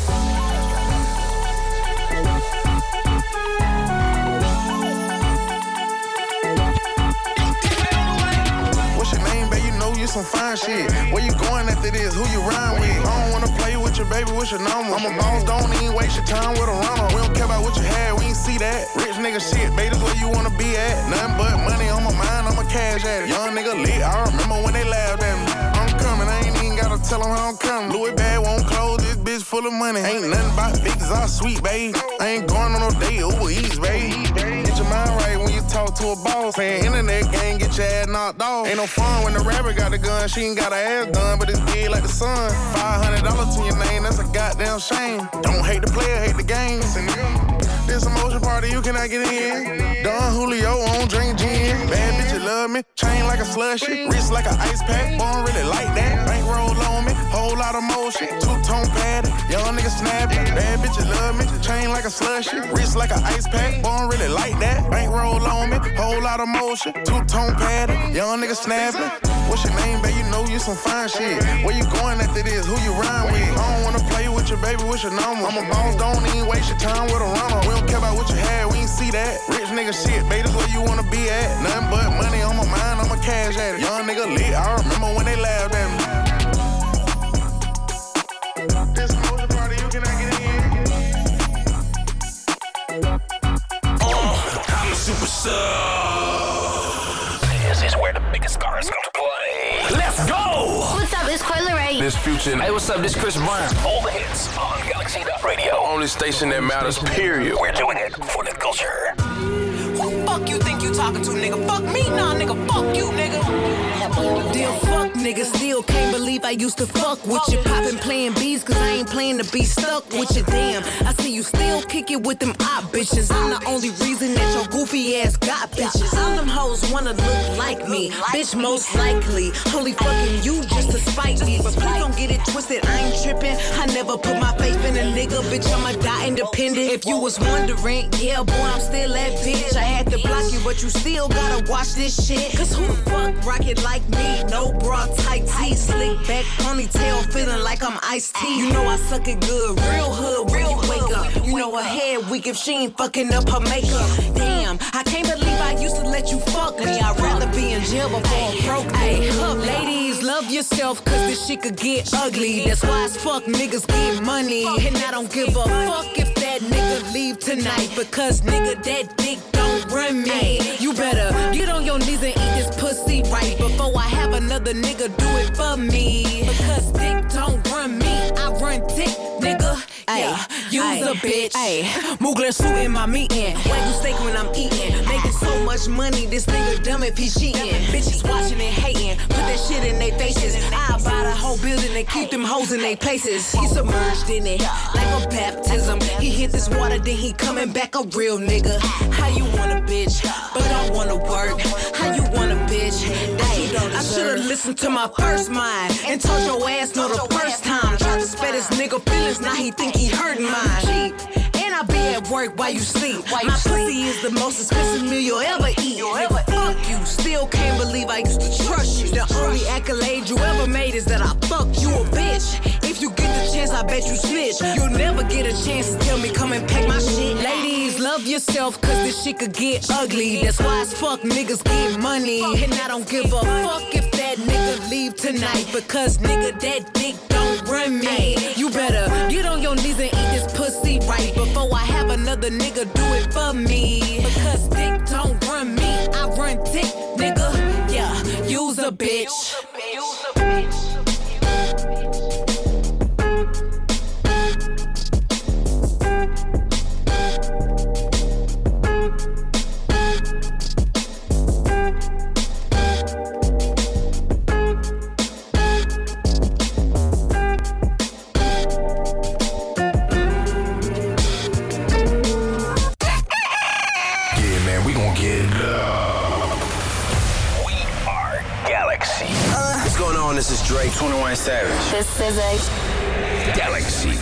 You some fine shit. Where you going after this? Who you rhyme with? I don't wanna play with your baby. What's your number? I'm a boss. Don't even waste your time with a runner. We don't care about what you had. We ain't see that. Rich nigga shit, baby. That's where you wanna be at. Nothing but money on my mind. I'm a cash at it. Young nigga lit. I remember when they laughed at me. I'm coming. I ain't even gotta tell them how I'm coming. Louis bag won't close. This bitch full of money. Ain't nothing about bitches. I'm sweet, babe. I ain't going on no date. Uber Eats, babe. Get your mind right when you talk to a boss. Playing internet game, get your ass knocked off. Ain't no fun when the rapper got the gun. She ain't got her ass done, but it's big like the sun. $500 to your name, that's a goddamn shame. Don't hate the player, hate the game. This emotion party, you cannot get in. Don Julio on drink gin. Bad bitch, you love me. Chain like a slushy. Wrist like an ice pack. Born really like that. Bankroll on me. Whole lot of motion. Two-tone pattern. Young nigga snapping. Bad bitch, you love me. Chain like a slushy. Wrist like an ice pack. Born really like that. Bankroll on me. Whole lot of motion. Two-tone pattern. Young nigga snapping. What's your name, babe? You know you some fine shit. Where you going after this? Who you rhyme with? I don't wanna play with your baby. What's your number? I'm a boss. Don't even waste your time with a runner. We don't care about what you had. We ain't see that. Rich nigga shit, babe. That's where you wanna be at. Nothing but money on my mind. I'm a cash at it. Young nigga lit. I remember when they laughed at me. This motion party, you cannot get in. I'm a super sub. This is where the biggest stars come to play. Let's go! What's up, it's Coyle Ray. This Future. Hey, what's up, this Chris Brown. All the hits on Galaxy.radio. Only station that matters, period. We're doing it for the culture. Who fuck you think you talking to, nigga? Fuck me, nah, nigga. Fuck you, nigga. Damn, fuck, nigga. Still can't believe I used to fuck with you. Poppin' playing beats, cause I ain't playing to be stuck with you. Damn, I see you still kick it with them op bitches. I'm the only reason that your goofy ass got bitches. All them hoes wanna look like me. Bitch, most likely. Only fucking you just to spite me. But please don't get it twisted, I ain't trippin'. I never put my faith in a nigga, bitch. I'ma die independent. If you was wondering, yeah, boy, I'm still that bitch. I had to block you, but you still gotta watch this shit. Cause who the fuck rock it like me? No bra, tight tee, slick back, ponytail, feeling like I'm iced tea. You know I suck it good, real hood when you wake up. You know her head weak if she ain't fucking up her makeup. Damn, I can't believe I used to let you fuck me. I'd rather be in jail before I broke me. Ladies, love yourself, cause this shit could get ugly. That's why as fuck niggas get money. And I don't give a fuck if that nigga leave tonight, because nigga, that dick don't run me. You better get on your knees and eat this pussy right before I have another nigga do it for me. Because dick don't run me, I run dick, nigga. Yeah, you's a bitch. Mugler suit in my meeting. Wagyu steak when I'm eating. Making so much money, this nigga dumb if he cheating. Bitches watching and hating, put that shit in their faces. I buy the whole building and keep them hoes in their places. He submerged in it, like a baptism. He hit this water, then he coming back a real nigga. How you want a bitch, but don't wanna work? How you want a bitch? I should've listened to my first mind and told your ass no the first time. Tried to spare this nigga feelings, now he think he hurting mine. And I be at work while you sleep. My pussy is the most expensive meal you'll ever eat. Fuck you, still can't believe I used to trust you. The only accolade you ever made is that I fucked you a bitch. If you get the chance, I bet you snitch. You'll never get a chance to tell me come and pack my shit. Ladies, love yourself, cause this shit could get ugly. That's why as fuck niggas get money. And I don't give a fuck if that nigga leave tonight, because nigga, that dick don't run me. You better get on your knees and eat this pussy right before I have another nigga do it for me. Because dick don't run me, I run dick, nigga. Yeah, you's a bitch. This is Drake, 21 Savage. This is Galaxy.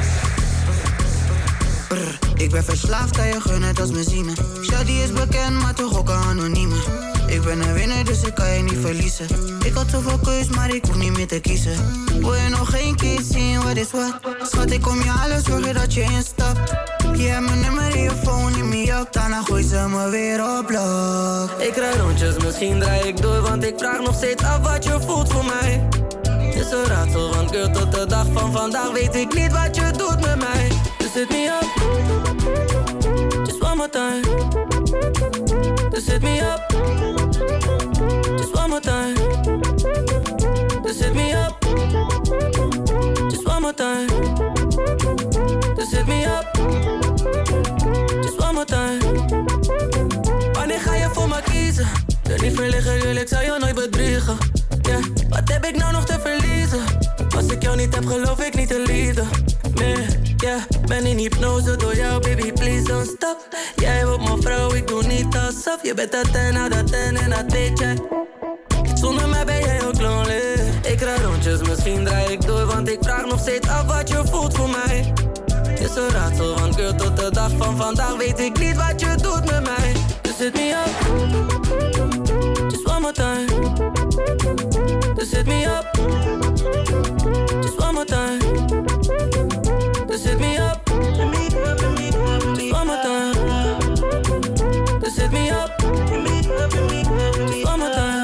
Ik ben verslaafd, kan je gunnen, dat is mijn ziemen. Shawty is bekend, maar toch ook een anonieme. Ik ben een winnaar, dus ik kan je niet verliezen. Ik had zoveel keus, maar ik hoef niet meer te kiezen. Wil je nog geen keer zien, wat is wat? Schat, ik kom je alles zorgen dat je instapt. Je hebt mijn nummer in je phone, neem me op. Daarna gooi ze me weer op blok. Ik rijd rondjes, misschien draai ik door, want ik vraag nog steeds af wat je voelt voor mij. Het is een raadsel, van keur tot de dag van vandaag weet ik niet wat je doet met mij. Dus hit me up, just one more time. Dus hit me up, just one more time. Dus hit me up, just one more time. Dus hit me up, just one more time. Wanneer ga je voor me kiezen? De niet verliggen, jullie, ik zou je nooit bedriegen. Yeah. Wat heb ik nou nog te verliezen? Als ik jou niet heb, geloof ik niet te lieden. Nee, yeah. Ben in hypnose door jou, baby, please don't non-stop. Jij wordt mijn vrouw, ik doe niet alsof. Je bent de 10 uit de 10 en dat weet jij. Zonder mij ben jij ook lonely. Ik rijd rondjes, misschien draai ik door. Want ik vraag nog steeds af wat je voelt voor mij. Is een raadsel van girl tot de dag van vandaag. Weet ik niet wat je doet met mij. Dus hit me up, just one more time. Dus hit me up, just one more time. Dus hit me up, just one more time. Dus hit me up, just one more time.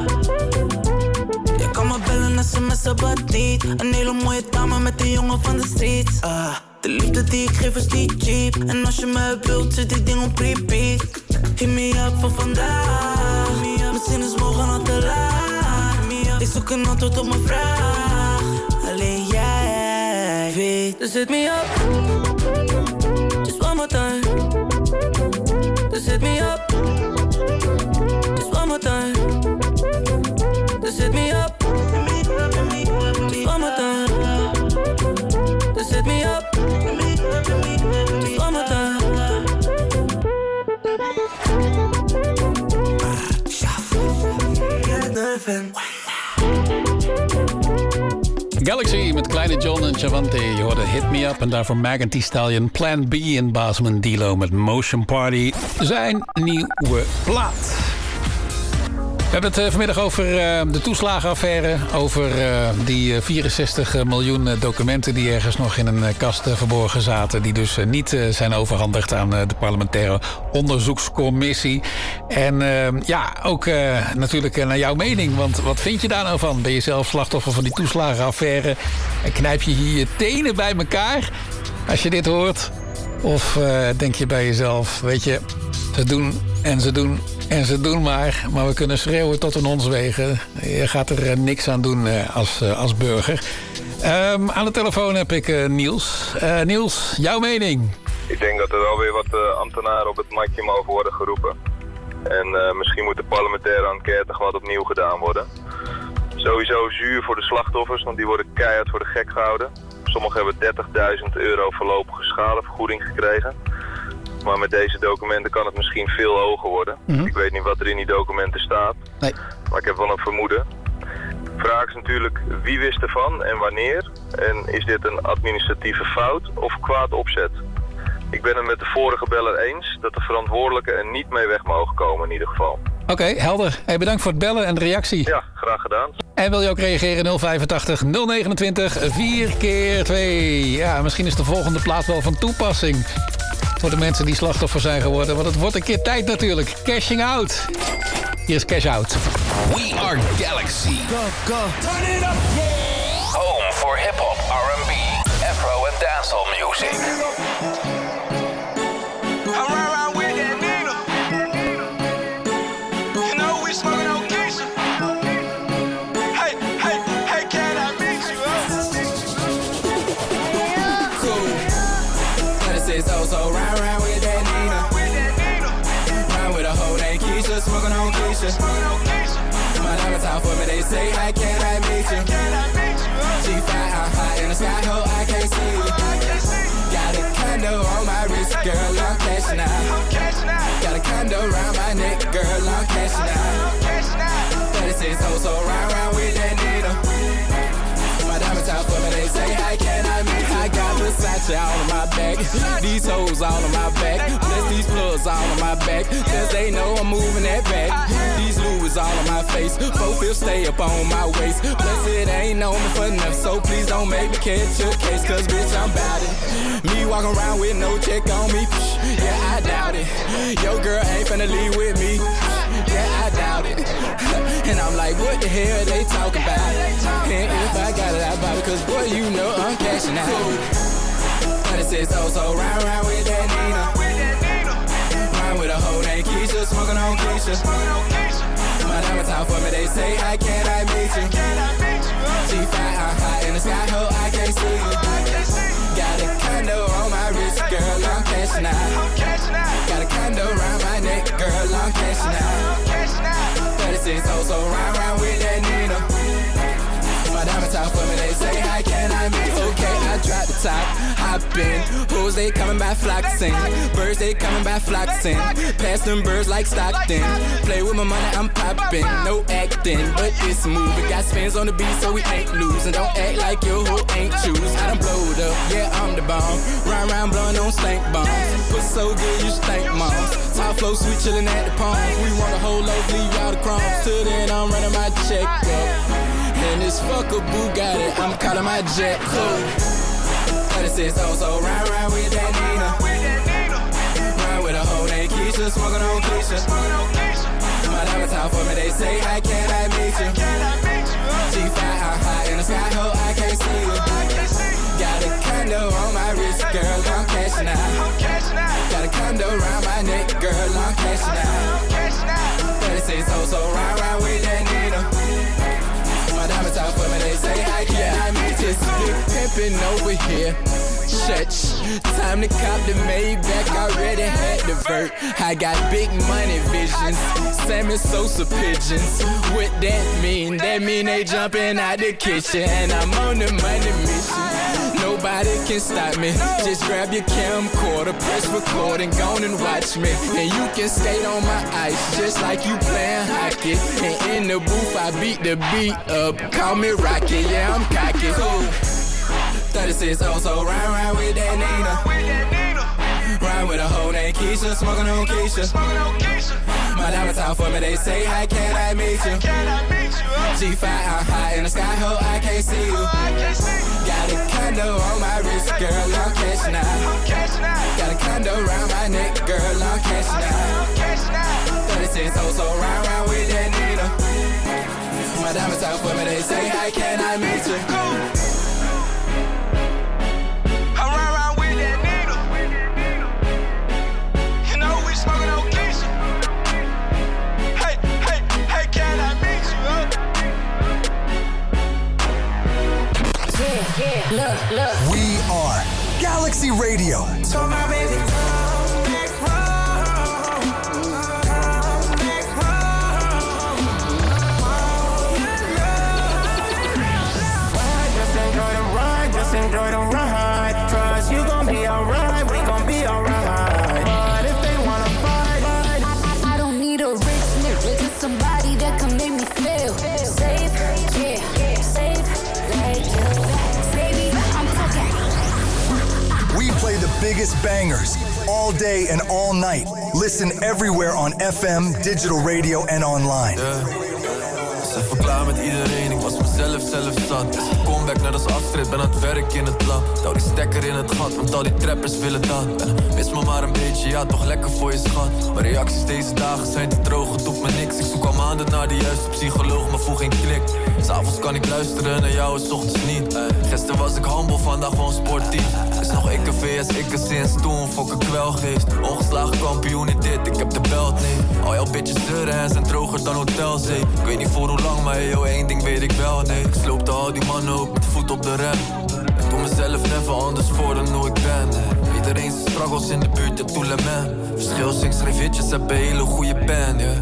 Je kan me bellen, sms'en, but niet. Een hele mooie dame met een jongen van de streets. De liefde die ik geef is niet cheap. En als je me wilt, zit die ding op repeat. Hit me up voor vandaag. Misschien is morgen al te laat. Ik zoek een antwoord op mijn vraag. Alleen jij weet. Dus hit me up, just one more time. Dus hit me up, just one more time. Dus hit me up, just one more time. Dus hit me up, just one more time. Galaxy met Kleine John en Chavante. Je hoorde Hit Me Up en daarvoor Megan Thee Stallion. Plan B en Basman D-Lo met Motion Party. Zijn nieuwe plaat. We hebben het vanmiddag over de toeslagenaffaire. Over die 64 miljoen documenten die ergens nog in een kast verborgen zaten. Die dus niet zijn overhandigd aan de parlementaire onderzoekscommissie. En ook natuurlijk naar jouw mening. Want wat vind je daar nou van? Ben je zelf slachtoffer van die toeslagenaffaire? En knijp je hier je tenen bij elkaar als je dit hoort? Of denk je bij jezelf, weet je, ze doen en ze doen en ze doen maar we kunnen schreeuwen tot in ons wegen. Je gaat er niks aan doen als burger. Aan de telefoon heb ik Niels. Niels, jouw mening? Ik denk dat er wel weer wat ambtenaren op het matje mogen worden geroepen. En misschien moet de parlementaire enquête gewoon opnieuw gedaan worden. Sowieso zuur voor de slachtoffers, want die worden keihard voor de gek gehouden. Sommigen hebben €30.000 voorlopige schadevergoeding gekregen. Maar met deze documenten kan het misschien veel hoger worden. Mm-hmm. Ik weet niet wat er in die documenten staat. Nee. Maar ik heb wel een vermoeden. De vraag is natuurlijk, wie wist ervan en wanneer? En is dit een administratieve fout of kwaad opzet? Ik ben het met de vorige beller eens dat de verantwoordelijken er niet mee weg mogen komen in ieder geval. Oké, helder. Hey, bedankt voor het bellen en de reactie. Ja, graag gedaan. En wil je ook reageren? 085 029 4x2. Ja, misschien is de volgende plaat wel van toepassing. Voor de mensen die slachtoffer zijn geworden. Want het wordt een keer tijd natuurlijk. Cashing out. Hier is Cash Out. We are Galaxy. Go, go. Turn it up. Yeah. Home for hip-hop, R&B, Afro en dancehall music. Smoking on Keisha. My diamonds out for me, they say, how can I meet you? G5, I'm high in the sky, ho, I can't see you. Got a condo on my wrist, girl, I'm cashing out. Got a condo around my neck, girl, I'm cashing out. 36 hoes, so round with that needle. My diamonds out for me, they say, how can I meet you? I got Versace all on my back, these hoes all on my back, bless these plugs all on my back, cause they know I'm moving that back. These Louis all on my face, both will stay up on my waist. Plus it ain't known me for enough, so please don't make me catch your case, cause bitch I'm bout it. Me walking around with no check on me, yeah I doubt it. Your girl ain't finna leave with me, yeah I doubt it. And I'm like, what the hell they talking about? And if I got it, I bought it, cause boy you know I'm cashing out. 36 hoes, so round with that Nina. Rhyme with a hoe named Keisha, smoking on Keisha. My diamonds out for me, they say, how can I meet you? G5, I'm high in the sky, ho, I can't see you. Got a condo on my wrist, girl, I'm cashing out. Got a condo around my neck, girl, I'm cashing out. 36 hoes, so round with that Nina. My diamonds out for me, they say, how can I meet you? Okay, I drop the top, hop poppin'. Hoes, they coming by flocking. Birds, they coming by flocking. Pass them birds like Stockton. Play with my money, I'm poppin'. No acting, but it's moving. Got spins on the beat, so we ain't losing. Don't act like your hoe ain't choose. I done blowed up, yeah, I'm the bomb. Round blowing on stank bombs. Pussy so good, you stank moms. Top flow sweet, chillin' at the palms. We want a whole loaf, leave out the crumbs. Till then, I'm running my check up. And this fucker Bugatti, I'm calling my jet cool. 36 so round with that Nina. Ride with a hoe named Keisha, smoking on Keisha. My diamonds out for me, they say, how can I meet you? G5 high in the sky, ho, I can't see you. Got a condo on my wrist, girl, I'm cashing out. Got a condo around my neck, girl, I'm cashing out. 36 so round with that Nina. My diamonds out for me, they say, I can't meet you. Big pimpin' over here. Church, time to cop the Maybach, already had the vert. I got big money visions, Sammy Sosa pigeons. What that mean? That mean they jumping out the kitchen, and I'm on the money mission. Nobody can stop me. Just grab your camcorder, press record, and go and watch me. And you can skate on my ice, just like you playing hockey. And in the booth, I beat the beat up. Call me Rocky, yeah, I'm cocky. Cool. 36 so round with that Nina. Ride with a hoe named Keisha, smoking on Keisha. My diamonds out for me, they say, how can I meet you? G5 high in the sky, ho, I can't see you. Got a condo on my wrist, girl, I'm cashing out. Got a condo around my neck, girl, I'm cashing out. 36 so round with that Nina. My diamonds out for me, they say, how can I meet you? Look. We are Galaxy Radio. So my baby, come back home. Come back home. Just enjoy the ride, just enjoy the ride. Trust you gon' be alright, we gon' be alright. But if they wanna fight, I don't need a rich nigga, just somebody that can make me feel safe, yeah, safe, like you. We play the biggest bangers all day and all night. Listen everywhere on FM, digital radio en online. Is even klaar met iedereen, ik was mezelf zat. Is een comeback net als afstrijd, ben aan het werk in het lab. Douw die stekker in het gat, want al die trappers willen dat. Mis me maar een beetje, ja toch lekker voor je schat. Maar reacties deze dagen zijn te droog, het doet me niks. Ik zoek al maanden naar de juiste psycholoog, maar voel geen klik. S'avonds kan ik luisteren naar jou en 's ochtends niet. Gisteren was ik humble, vandaag gewoon sportief. Is nog ik een VS, ik een sinds toen, fok een kwelgeest. Ongeslagen kampioen in dit, ik heb de belt niet. Al jouw bitches zeuren en zijn droger dan hotelzee. Ik weet niet voor hoe lang, maar yo, één ding weet ik wel, nee. Ik sloopte al die mannen op met voet op de rem. Ik doe mezelf never anders voor dan hoe ik ben. Iedereen zijn struggles in de buurt, ja, tout le man. Verschil is, ik schreef hitjes, heb een hele goede pen, yeah.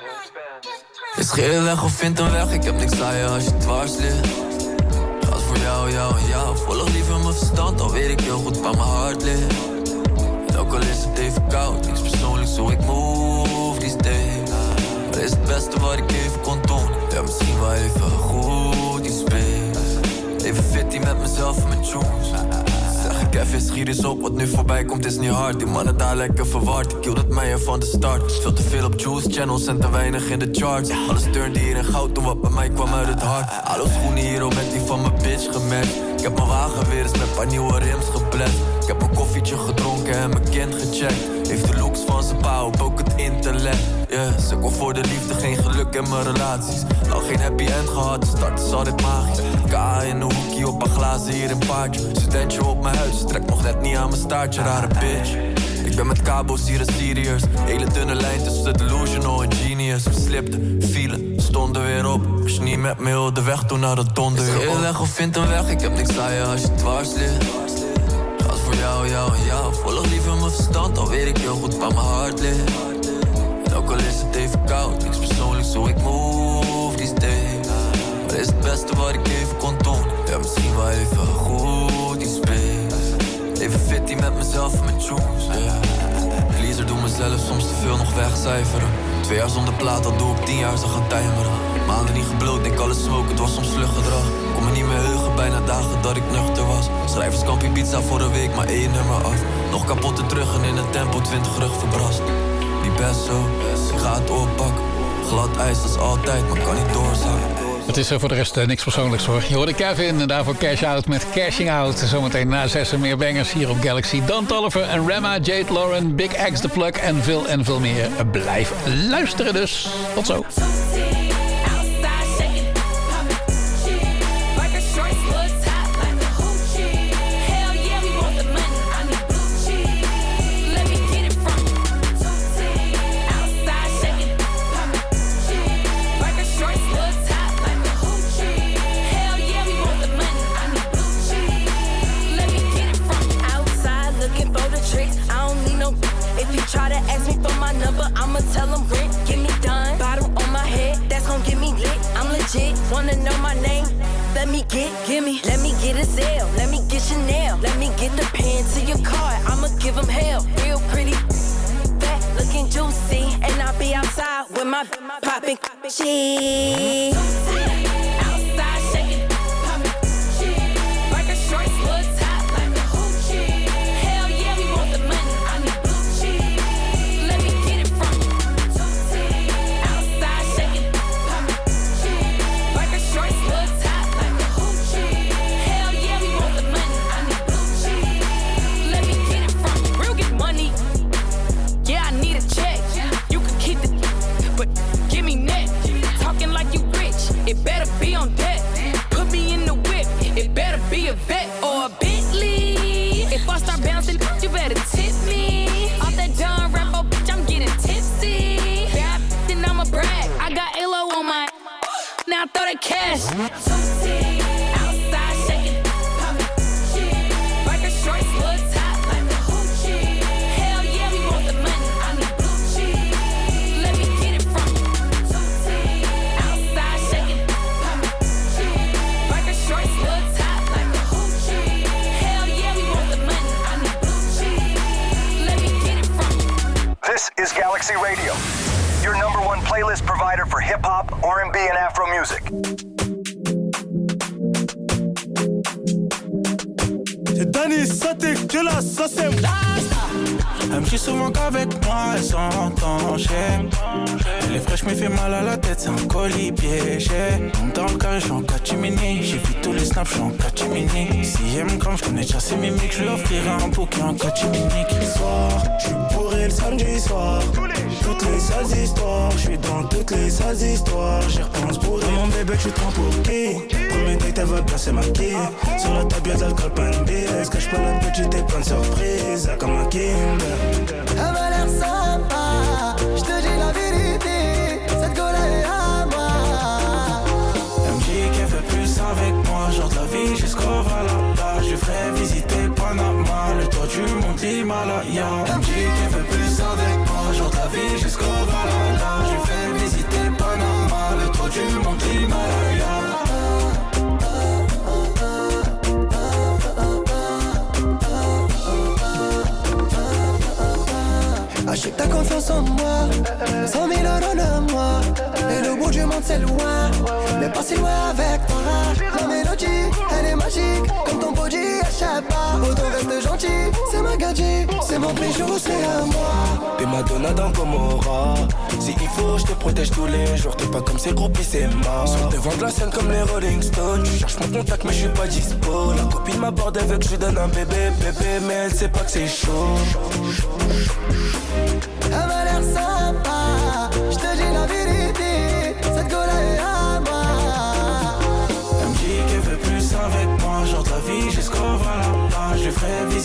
Is geen weg of vind een weg, ik heb niks aan je als je dwars ligt. Gaat voor jou en jou, volg liever mijn verstand, al weet ik heel goed waar mijn hart ligt. En ook al is het even koud, niks persoonlijks hoe ik move these days. Maar is het beste wat ik even kon doen, ja misschien wel even goed die space. Even fitty met mezelf en mijn tunes. Zeg ik even, schiet eens op, wat nu voorbij komt is niet hard. Die mannen daar lekker verward, ik hield het mij er van de start. Veel te veel op juice channels en te weinig in de charts. Alles turnde hier in goud toen wat bij mij kwam uit het hart. Alle schoenen hier al met die van mijn bitch gematcht. Ik heb mijn wagen weer eens met een paar nieuwe rims geplet. Ik heb mijn koffietje gedronken en mijn kind gecheckt. Heeft de looks van zijn pa op, ook het intellect. Yeah, sukkel voor de liefde, geen geluk in mijn relaties. Al geen happy end gehad, de start is altijd magisch. K in een hoekje op een glazen hier in paardje. Studentje op mijn huis, trek nog net niet aan mijn staartje, rare bitch. Ik ben met kabo's hier en serious. Hele dunne lijn tussen delusional en genius. We slipten, vielen, stonden weer op. Als je niet met me heel de weg toen naar de donder. Is geen weg of vind een weg, ik heb niks aan je als je dwars ligt. Gaat voor jou en jou, volg liever mijn verstand, al weet ik heel goed waar mijn hart ligt. En ook al is het even koud, niks persoonlijks hoe ik move these days. Maar is het beste wat ik even kon doen, ja misschien wel even goed die space. Even fitty met mezelf en mijn tunes, Pleaser doe mezelf soms te veel nog wegcijferen. 2 jaar zonder plaat, dat doe ik 10 jaar, ze gaan timeren. Maanden niet gebloot, denk alles smoke, het was soms vlug gedrag. Kon me niet meer heugen, bijna dagen dat ik nuchter was. Schrijverskampie pizza voor een week, maar 1 nummer af. Nog kapotte terug en in het tempo 20 rug verbrast. Die best zo, ik ga het oppakken. Glad ijs als altijd, maar kan niet doorzakken. Het is voor de rest niks persoonlijks hoor. Je hoorde Kevin en daarvoor Cash Out met Cashing Out. Zometeen na 6 en meer bangers hier op Galaxy. Dan Tolliver en Rema, Jade Lauren, Big X, The Plug en veel meer. Blijf luisteren dus. Tot zo. Try to ask me for my number, I'ma tell them rent, get me done. Bottom on my head, that's gon' get me lit. I'm legit, wanna know my name? Let me get me. Let me get a sale, let me get Chanel. Let me get the pen to your card, I'ma give them hell. Real pretty, fat, looking juicy. And I'll be outside with my poppin' shit. Outside shaking, poppin' shit. Biker shorts, look top like a hoochie. Hell yeah, we want the money. It better be on deck. Put me in the whip. It better be a vet or a Bentley. If I start bouncing, you better tip me. Off that John Rambo, bitch, I'm getting tipsy. Bad, then I'ma brag. I got Alo on my. Now throw that cash. Outside shaking, poppin' shit. Biker shorts, look top like a hoochie. Hell yeah, we want the money. I need blue cheese. Let me get it from. Outside shaking. This is Galaxy Radio, your #1 playlist provider for hip-hop, R&B, and Afro music. C'est Danny Satik, tu la saucem. Elle me dit souvent qu'avec moi elle s'entend chez. Elle est fraîche mais fait mal à la tête, c'est un colis piégé. Dans le carré, j'suis en catimini. J'ai vu tous les snaps, j'suis en catimini. Si elle me crame, j'connais déjà ses mimiques. J'lui offrirai un bouquet en catimini. Soir, j'suis bourré le samedi soir. Toutes les sales histoires, j'suis dans toutes les sales histoires. J'y repense bourré. Mon bébé, j'suis trop pour qui? Premier date, elle va bien se maquiller. Sur la table, y'a de l'alcool, pas une bise. Cache pas la petite et plein de surprises. Comme un Kinder. Elle m'a l'air sympa, je te dis la vérité, cette gueule est à moi. Elle me dit qu'elle veut plus avec moi, genre de la vie jusqu'au Valhalla. Je lui ferai visiter Panama, le toit du mont Himalaya. Elle me dit qu'elle veut plus avec moi, genre de la vie jusqu'au Valhalla. Je lui ferai visiter Panama, le toit du mont Himalaya. Achète ta confiance en moi, 100 000 € de moi. Et le bout du monde c'est loin, mais pas si loin avec toi. La mélodie, elle est magique, comme ton body échappe pas. Autant reste gentil, c'est ma gadget, c'est mon bijou, c'est à moi. T'es ma donna dans Gomorrah. Si il faut, je te protège tous les jours. T'es pas comme ces groupies, c'est mort. Sur devant de la scène comme les Rolling Stones. Je cherche mon contact, mais je suis pas dispo. La copine m'aborde, elle veut que je lui donne un bébé, mais elle sait pas que c'est chaud. Elle m'a l'air sympa,